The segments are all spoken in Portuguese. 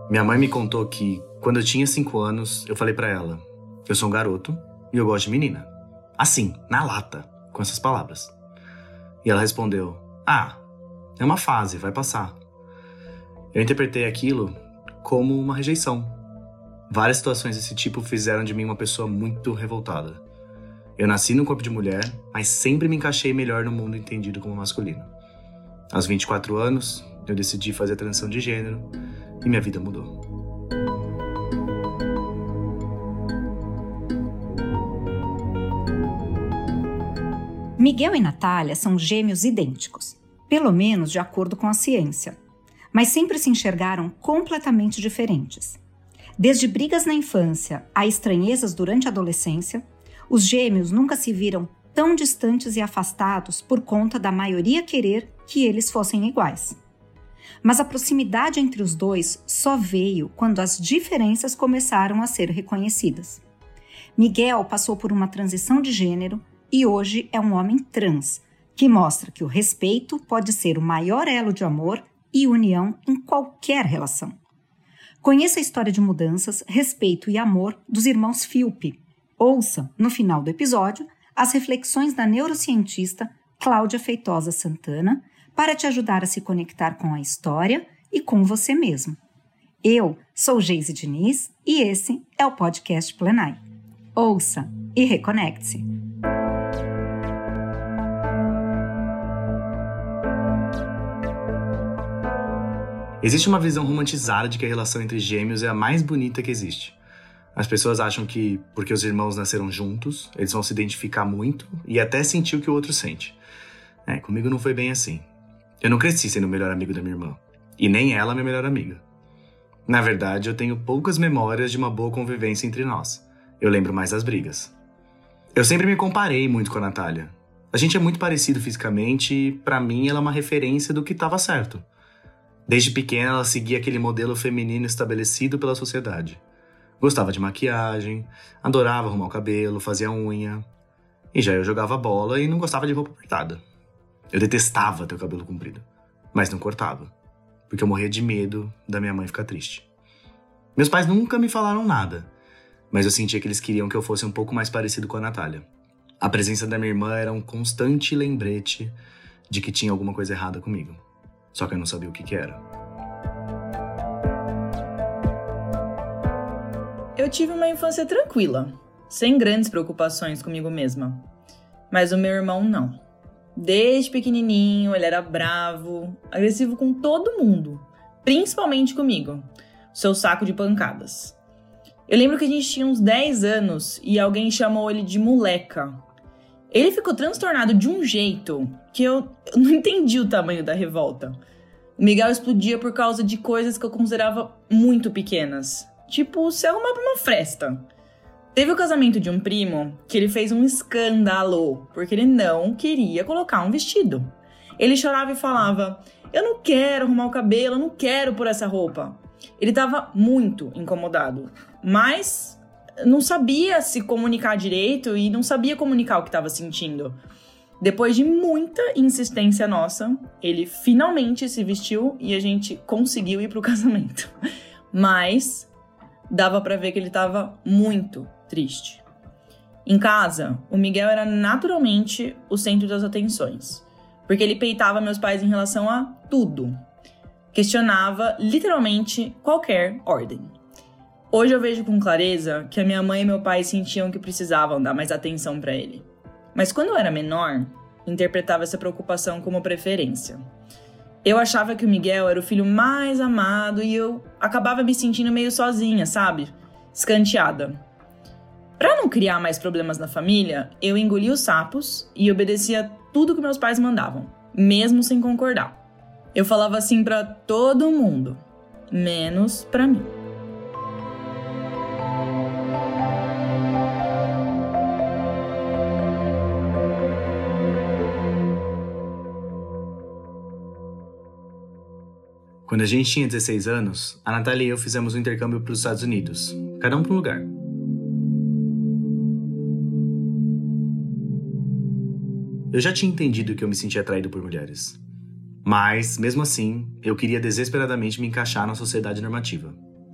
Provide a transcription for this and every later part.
Minha mãe me contou que, quando eu tinha 5 anos, eu falei pra ela: eu sou um garoto e eu gosto de menina. Assim, na lata, com essas palavras. E ela respondeu: é uma fase, vai passar. Eu interpretei aquilo como uma rejeição. Várias situações desse tipo fizeram de mim uma pessoa muito revoltada. Eu nasci num corpo de mulher, mas sempre me encaixei melhor no mundo entendido como masculino. Aos 24 anos, eu decidi fazer a transição de gênero e minha vida mudou. Miguel e Natália são gêmeos idênticos, pelo menos de acordo com a ciência, mas sempre se enxergaram completamente diferentes. Desde brigas na infância a estranhezas durante a adolescência, os gêmeos nunca se viram tão distantes e afastados por conta da maioria querer que eles fossem iguais. Mas a proximidade entre os dois só veio quando as diferenças começaram a ser reconhecidas. Miguel passou por uma transição de gênero e hoje é um homem trans, que mostra que o respeito pode ser o maior elo de amor e união em qualquer relação. Conheça a história de mudanças, respeito e amor dos irmãos Philp. Ouça, no final do episódio, as reflexões da neurocientista Cláudia Feitosa Santana para te ajudar a se conectar com a história e com você mesmo. Eu sou Geise Diniz e esse é o podcast Plenai. Ouça e reconecte-se. Existe uma visão romantizada de que a relação entre gêmeos é a mais bonita que existe. As pessoas acham que, porque os irmãos nasceram juntos, eles vão se identificar muito e até sentir o que o outro sente. Comigo não foi bem assim. Eu não cresci sendo o melhor amigo da minha irmã. E nem ela minha melhor amiga. Na verdade, eu tenho poucas memórias de uma boa convivência entre nós. Eu lembro mais das brigas. Eu sempre me comparei muito com a Natália. A gente é muito parecido fisicamente e, pra mim, ela é uma referência do que estava certo. Desde pequena, ela seguia aquele modelo feminino estabelecido pela sociedade. Gostava de maquiagem, adorava arrumar o cabelo, fazia unha. E já eu jogava bola e não gostava de roupa apertada. Eu detestava ter o cabelo comprido, mas não cortava, porque eu morria de medo da minha mãe ficar triste. Meus pais nunca me falaram nada, mas eu sentia que eles queriam que eu fosse um pouco mais parecido com a Natália. A presença da minha irmã era um constante lembrete de que tinha alguma coisa errada comigo. Só que eu não sabia o que era. Eu tive uma infância tranquila, sem grandes preocupações comigo mesma. Mas o meu irmão não. Desde pequenininho, ele era bravo, agressivo com todo mundo, principalmente comigo, seu saco de pancadas. Eu lembro que a gente tinha uns 10 anos e alguém chamou ele de moleca. Ele ficou transtornado de um jeito que eu não entendi o tamanho da revolta. O Miguel explodia por causa de coisas que eu considerava muito pequenas. Tipo, se arrumar pra uma festa. Teve o casamento de um primo que ele fez um escândalo, porque ele não queria colocar um vestido. Ele chorava e falava: eu não quero arrumar o cabelo, eu não quero pôr essa roupa. Ele tava muito incomodado, mas não sabia se comunicar direito e não sabia comunicar o que estava sentindo. Depois de muita insistência nossa, ele finalmente se vestiu e a gente conseguiu ir pro casamento. Mas dava pra ver que ele estava muito triste. Em casa, o Miguel era naturalmente o centro das atenções, porque ele peitava meus pais em relação a tudo. Questionava literalmente qualquer ordem. Hoje eu vejo com clareza que a minha mãe e meu pai sentiam que precisavam dar mais atenção pra ele. Mas quando eu era menor, interpretava essa preocupação como preferência. Eu achava que o Miguel era o filho mais amado e eu acabava me sentindo meio sozinha, sabe? Escanteada. Pra não criar mais problemas na família, eu engolia os sapos e obedecia tudo que meus pais mandavam, mesmo sem concordar. Eu falava assim pra todo mundo, menos pra mim. Quando a gente tinha 16 anos, a Natália e eu fizemos um intercâmbio para os Estados Unidos, cada um para um lugar. Eu já tinha entendido que eu me sentia atraído por mulheres. Mas, mesmo assim, eu queria desesperadamente me encaixar na sociedade normativa.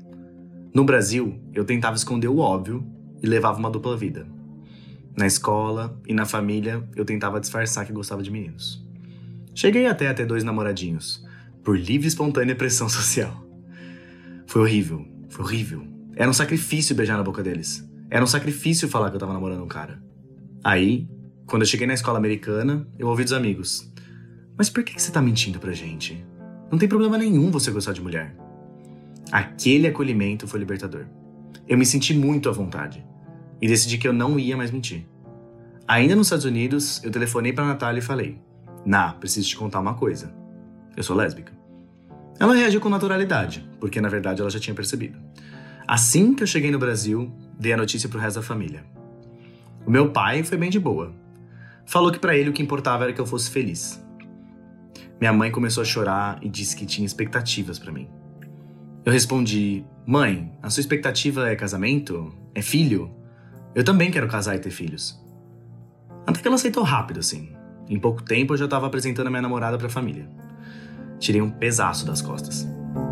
No Brasil, eu tentava esconder o óbvio e levava uma dupla vida. Na escola e na família, eu tentava disfarçar que gostava de meninos. Cheguei até a ter 2 namoradinhos, por livre e espontânea pressão social. Foi horrível. Era um sacrifício beijar na boca deles. Era um sacrifício falar que eu tava namorando um cara. Aí, quando eu cheguei na escola americana, eu ouvi dos amigos: mas por que você tá mentindo pra gente? Não tem problema nenhum você gostar de mulher. Aquele acolhimento foi libertador. Eu me senti muito à vontade e decidi que eu não ia mais mentir. Ainda nos Estados Unidos, eu telefonei pra Natália e falei: Ná, preciso te contar uma coisa. Eu sou lésbica. Ela reagiu com naturalidade, porque na verdade ela já tinha percebido. Assim que eu cheguei no Brasil, dei a notícia pro resto da família. O meu pai foi bem de boa. Falou que pra ele o que importava era que eu fosse feliz. Minha mãe começou a chorar e disse que tinha expectativas pra mim. Eu respondi: mãe, a sua expectativa é casamento? É filho? Eu também quero casar e ter filhos. Até que ela aceitou rápido, assim. Em pouco tempo eu já estava apresentando a minha namorada pra família. Tirei um pesaço das costas.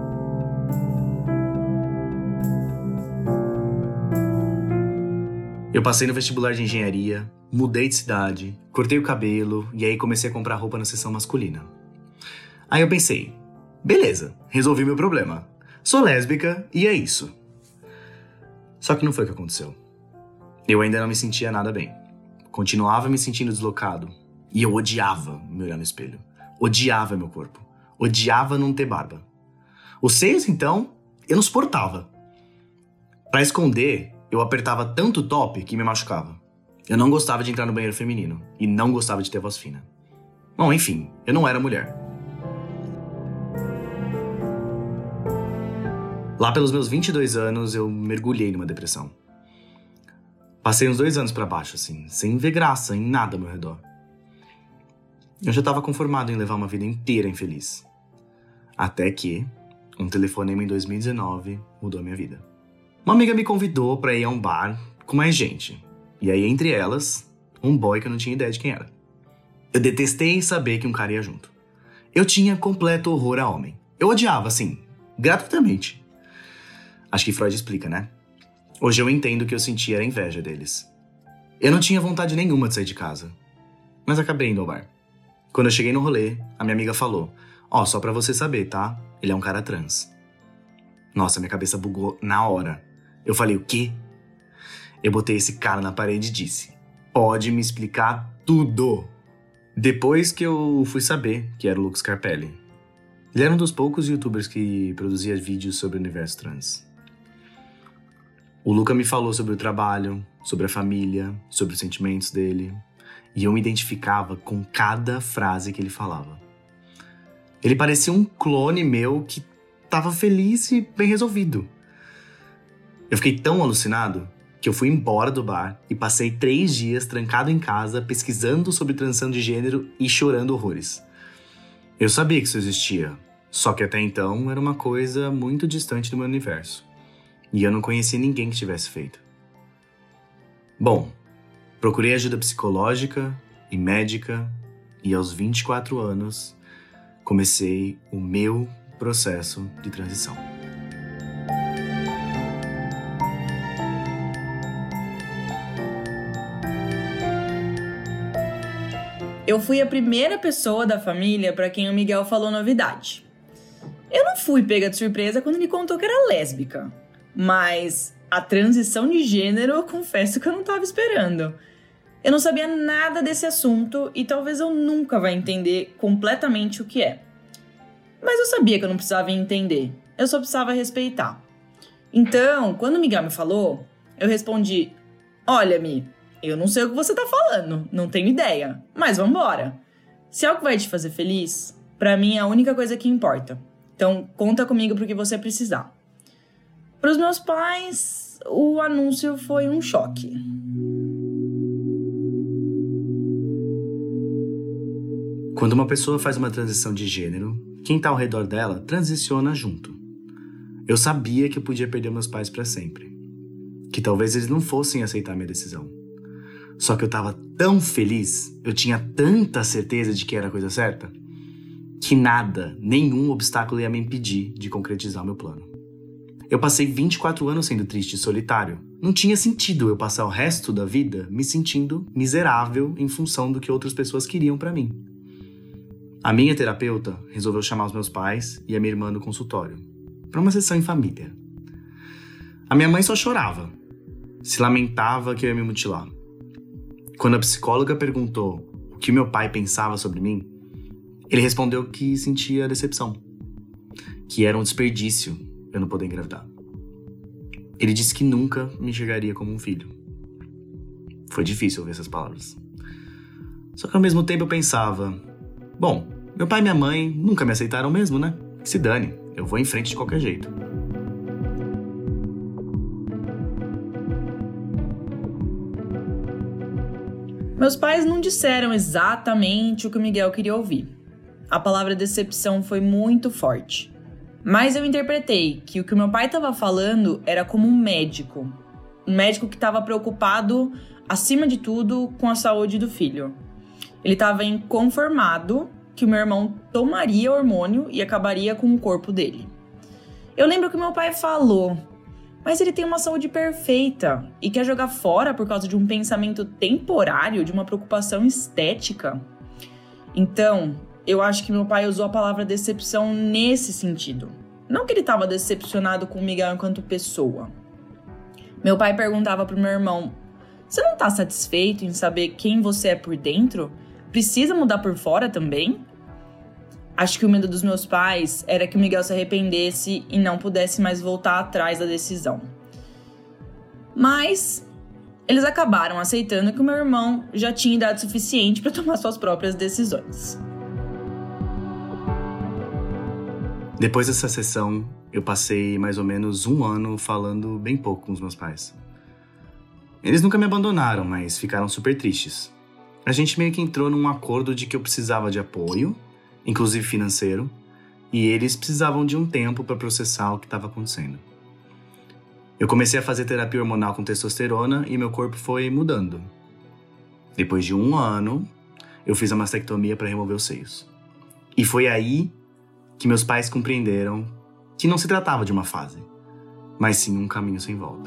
Eu passei no vestibular de engenharia, mudei de cidade, cortei o cabelo e aí comecei a comprar roupa na seção masculina. Aí eu pensei: beleza, resolvi meu problema. Sou lésbica e é isso. Só que não foi o que aconteceu. Eu ainda não me sentia nada bem. Continuava me sentindo deslocado. E eu odiava me olhar no espelho. Odiava meu corpo. Odiava não ter barba. Os seios, então, eu não suportava. Pra esconder, eu apertava tanto o top que me machucava. Eu não gostava de entrar no banheiro feminino. E não gostava de ter voz fina. Bom, enfim, eu não era mulher. Lá pelos meus 22 anos, eu mergulhei numa depressão. Passei uns 2 anos pra baixo, assim, sem ver graça em nada ao meu redor. Eu já estava conformado em levar uma vida inteira infeliz. Até que um telefonema em 2019 mudou a minha vida. Uma amiga me convidou pra ir a um bar com mais gente. E aí, entre elas, um boy que eu não tinha ideia de quem era. Eu detestei saber que um cara ia junto. Eu tinha completo horror a homem. Eu odiava, assim, gratuitamente. Acho que Freud explica, né? Hoje eu entendo que eu sentia era inveja deles. Eu não tinha vontade nenhuma de sair de casa. Mas acabei indo ao bar. Quando eu cheguei no rolê, a minha amiga falou: ó, só pra você saber, tá? Ele é um cara trans. Nossa, minha cabeça bugou na hora. Eu falei: o quê? Eu botei esse cara na parede e disse: pode me explicar tudo. Depois que eu fui saber que era o Lucas Carpelli. Ele era um dos poucos youtubers que produzia vídeos sobre o universo trans. O Luca me falou sobre o trabalho, sobre a família, sobre os sentimentos dele. E eu me identificava com cada frase que ele falava. Ele parecia um clone meu que estava feliz e bem resolvido. Eu fiquei tão alucinado que eu fui embora do bar e passei 3 dias trancado em casa pesquisando sobre transição de gênero e chorando horrores. Eu sabia que isso existia, só que até então era uma coisa muito distante do meu universo. E eu não conhecia ninguém que tivesse feito. Bom, procurei ajuda psicológica e médica e aos 24 anos comecei o meu processo de transição. Eu fui a primeira pessoa da família para quem o Miguel falou novidade. Eu não fui pega de surpresa quando ele contou que era lésbica. Mas a transição de gênero, eu confesso que eu não estava esperando. Eu não sabia nada desse assunto e talvez eu nunca vá entender completamente o que é. Mas eu sabia que eu não precisava entender, eu só precisava respeitar. Então, quando o Miguel me falou, eu respondi: olha, Mi, eu não sei o que você tá falando, não tenho ideia, mas vambora. Se é o que vai te fazer feliz, pra mim é a única coisa que importa. Então, conta comigo pro que você precisar. Para os meus pais, o anúncio foi um choque. Quando uma pessoa faz uma transição de gênero, quem tá ao redor dela transiciona junto. Eu sabia que eu podia perder meus pais para sempre. Que talvez eles não fossem aceitar minha decisão. Só que eu tava tão feliz, eu tinha tanta certeza de que era a coisa certa, que nada, nenhum obstáculo ia me impedir de concretizar o meu plano. Eu passei 24 anos sendo triste e solitário. Não tinha sentido eu passar o resto da vida me sentindo miserável em função do que outras pessoas queriam pra mim. A minha terapeuta resolveu chamar os meus pais e a minha irmã no consultório, para uma sessão em família. A minha mãe só chorava, se lamentava que eu ia me mutilar. Quando a psicóloga perguntou o que meu pai pensava sobre mim, ele respondeu que sentia decepção, que era um desperdício eu não poder engravidar. Ele disse que nunca me enxergaria como um filho. Foi difícil ouvir essas palavras. Só que ao mesmo tempo eu pensava, bom, meu pai e minha mãe nunca me aceitaram mesmo, né? Que se dane, eu vou em frente de qualquer jeito. Meus pais não disseram exatamente o que o Miguel queria ouvir. A palavra decepção foi muito forte. Mas eu interpretei que o meu pai estava falando era como um médico. Um médico que estava preocupado, acima de tudo, com a saúde do filho. Ele estava inconformado que o meu irmão tomaria hormônio e acabaria com o corpo dele. Eu lembro que meu pai falou, mas ele tem uma saúde perfeita e quer jogar fora por causa de um pensamento temporário, de uma preocupação estética. Então, eu acho que meu pai usou a palavra decepção nesse sentido. Não que ele estava decepcionado com o Miguel enquanto pessoa. Meu pai perguntava pro meu irmão, você não tá satisfeito em saber quem você é por dentro? Precisa mudar por fora também? Acho que o medo dos meus pais era que o Miguel se arrependesse e não pudesse mais voltar atrás da decisão. Mas eles acabaram aceitando que o meu irmão já tinha idade suficiente para tomar suas próprias decisões. Depois dessa sessão, eu passei mais ou menos 1 ano falando bem pouco com os meus pais. Eles nunca me abandonaram, mas ficaram super tristes. A gente meio que entrou num acordo de que eu precisava de apoio, inclusive financeiro, e eles precisavam de um tempo para processar o que estava acontecendo. Eu comecei a fazer terapia hormonal com testosterona e meu corpo foi mudando. Depois de 1 ano, eu fiz a mastectomia para remover os seios. E foi aí que meus pais compreenderam que não se tratava de uma fase, mas sim um caminho sem volta.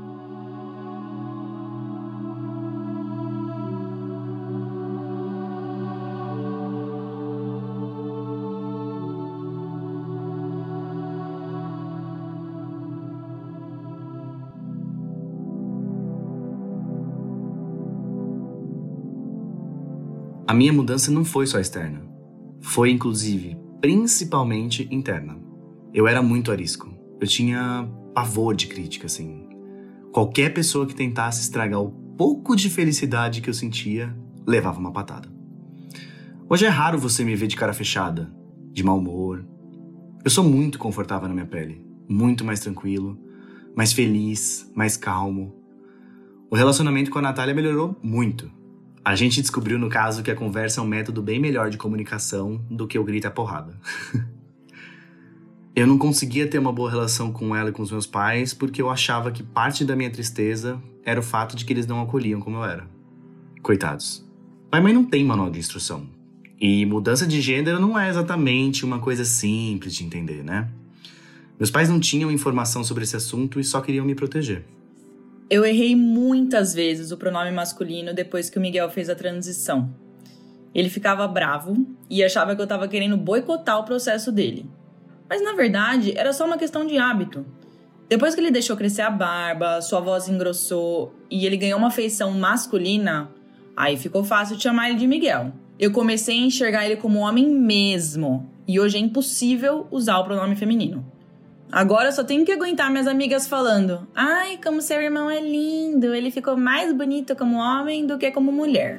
A minha mudança não foi só externa. Foi, inclusive, principalmente interna. Eu era muito arisco. Eu tinha pavor de crítica, assim. Qualquer pessoa que tentasse estragar o pouco de felicidade que eu sentia, levava uma patada. Hoje é raro você me ver de cara fechada, de mau humor. Eu sou muito confortável na minha pele. Muito mais tranquilo, mais feliz, mais calmo. O relacionamento com a Natália melhorou muito. A gente descobriu, no caso, que a conversa é um método bem melhor de comunicação do que o grito e a porrada. Eu não conseguia ter uma boa relação com ela e com os meus pais porque eu achava que parte da minha tristeza era o fato de que eles não acolhiam como eu era. Coitados. Pai e mãe não tem manual de instrução. E mudança de gênero não é exatamente uma coisa simples de entender, né? Meus pais não tinham informação sobre esse assunto e só queriam me proteger. Eu errei muitas vezes o pronome masculino depois que o Miguel fez a transição. Ele ficava bravo e achava que eu estava querendo boicotar o processo dele. Mas na verdade era só uma questão de hábito. Depois que ele deixou crescer a barba, sua voz engrossou e ele ganhou uma feição masculina, aí ficou fácil de chamar ele de Miguel. Eu comecei a enxergar ele como homem mesmo e hoje é impossível usar o pronome feminino. Agora eu só tenho que aguentar minhas amigas falando: ai, como seu irmão é lindo, ele ficou mais bonito como homem do que como mulher.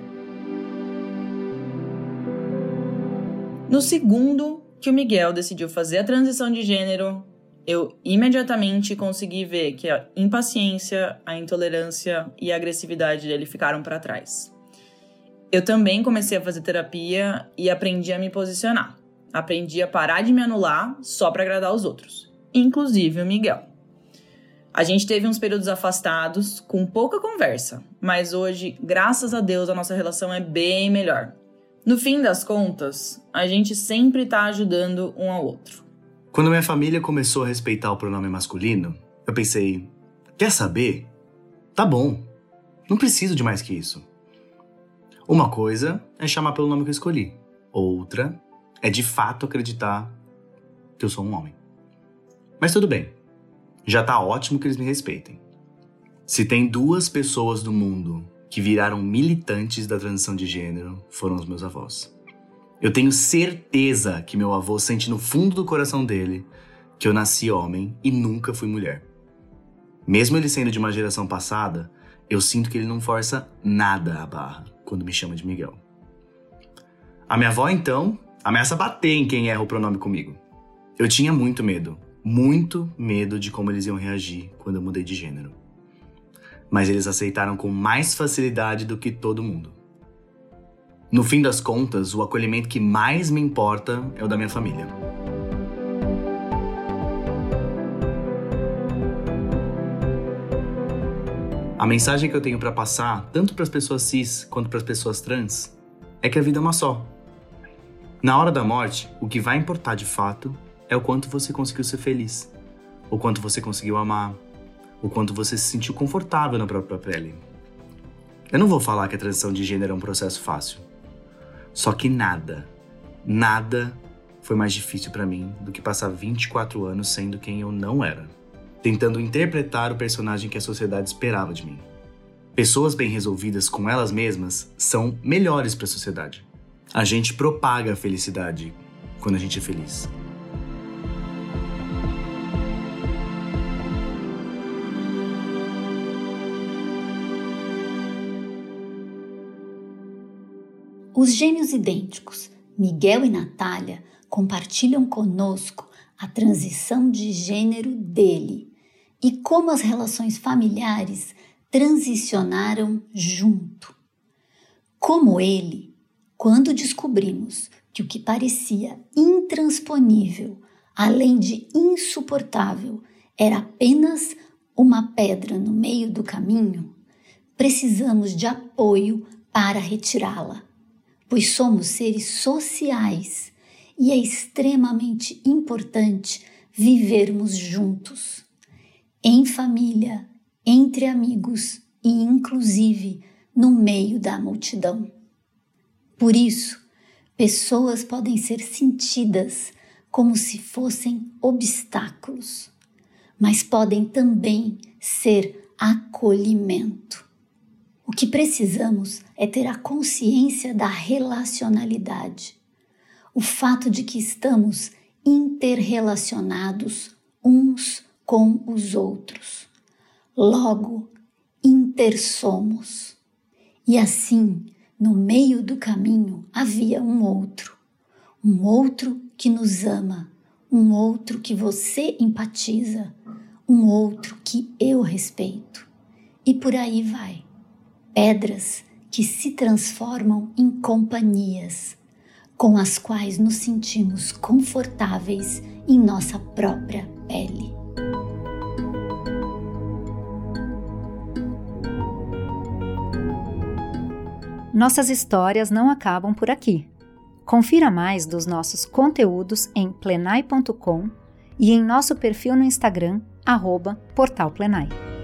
No segundo que o Miguel decidiu fazer a transição de gênero, eu imediatamente consegui ver que a impaciência, a intolerância e a agressividade dele ficaram para trás. Eu também comecei a fazer terapia e aprendi a me posicionar. Aprendi a parar de me anular só para agradar os outros. Inclusive o Miguel. A gente teve uns períodos afastados, com pouca conversa, mas hoje, graças a Deus, a nossa relação é bem melhor. No fim das contas, a gente sempre tá ajudando um ao outro. Quando minha família começou a respeitar o pronome masculino, eu pensei, quer saber? Tá bom, não preciso de mais que isso. Uma coisa é chamar pelo nome que eu escolhi, outra é de fato acreditar que eu sou um homem. Mas tudo bem, já tá ótimo que eles me respeitem. Se tem 2 pessoas no mundo que viraram militantes da transição de gênero, foram os meus avós. Eu tenho certeza que meu avô sente no fundo do coração dele que eu nasci homem e nunca fui mulher. Mesmo ele sendo de uma geração passada, eu sinto que ele não força nada a barra quando me chama de Miguel. A minha avó, então, ameaça bater em quem erra o pronome comigo. Eu tinha muito medo de como eles iam reagir quando eu mudei de gênero. Mas eles aceitaram com mais facilidade do que todo mundo. No fim das contas, o acolhimento que mais me importa é o da minha família. A mensagem que eu tenho para passar, tanto para as pessoas cis quanto para as pessoas trans, é que a vida é uma só. Na hora da morte, o que vai importar de fato é o quanto você conseguiu ser feliz, o quanto você conseguiu amar, o quanto você se sentiu confortável na própria pele. Eu não vou falar que a transição de gênero é um processo fácil. Só que nada foi mais difícil para mim do que passar 24 anos sendo quem eu não era, tentando interpretar o personagem que a sociedade esperava de mim. Pessoas bem resolvidas com elas mesmas são melhores para a sociedade. A gente propaga a felicidade quando a gente é feliz. Os gêmeos idênticos, Miguel e Natália, compartilham conosco a transição de gênero dele e como as relações familiares transicionaram junto. Como ele, quando descobrimos que o que parecia intransponível, além de insuportável, era apenas uma pedra no meio do caminho, precisamos de apoio para retirá-la. Pois somos seres sociais e é extremamente importante vivermos juntos, em família, entre amigos e inclusive no meio da multidão. Por isso, pessoas podem ser sentidas como se fossem obstáculos, mas podem também ser acolhimento. O que precisamos é ter a consciência da relacionalidade, o fato de que estamos interrelacionados uns com os outros. Logo, intersomos. E assim, no meio do caminho havia um outro que nos ama, um outro que você empatiza, um outro que eu respeito. E por aí vai. Pedras que se transformam em companhias, com as quais nos sentimos confortáveis em nossa própria pele. Nossas histórias não acabam por aqui. Confira mais dos nossos conteúdos em plenai.com e em nosso perfil no Instagram, @portalplenai.